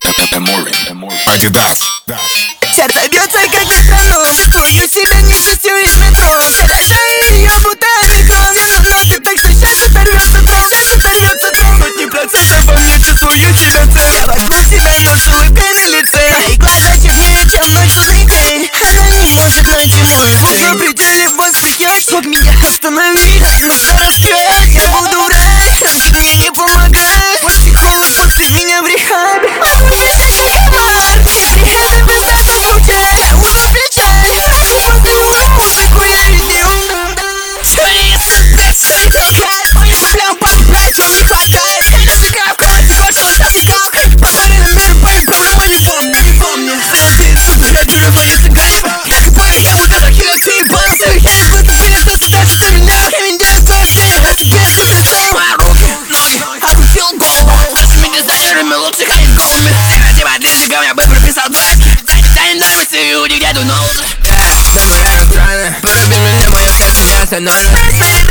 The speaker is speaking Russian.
Сердце бьется, как метроном. Чувствую себя нежностью из метро. Заражаю ее будто микроволновка. Но ты так сейчас оторвется дрон. Остается дрон. Сотни процентов во мне чувствую себя целым. Вокруг себя, но с улыбкой на лице. Мои глаза темнее, чем ночь лунный день. Она не может найти мой путь. На пределе бой стоять, чтоб меня остановить. Но все раскрыть, я буду врать. Ты мне не помогай. Потихоньку после меня в рехабе. Я бы прописал трек. Тянет новости, люди где-то ноут. Думаю, я как странно. Полюби меня, мое сердце не остановлено.